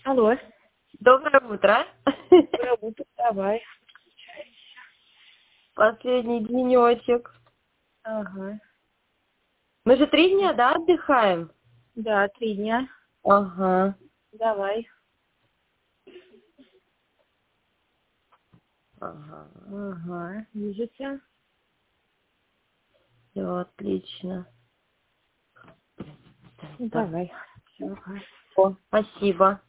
Алло. Доброе утро. Доброе утро. Давай. Последний денечек. Ага. Мы же 3 дня, да, отдыхаем? Да, 3 дня. Ага. Давай. Ага. Ага. Вижу тебя. Все отлично. Давай. Все. О, спасибо.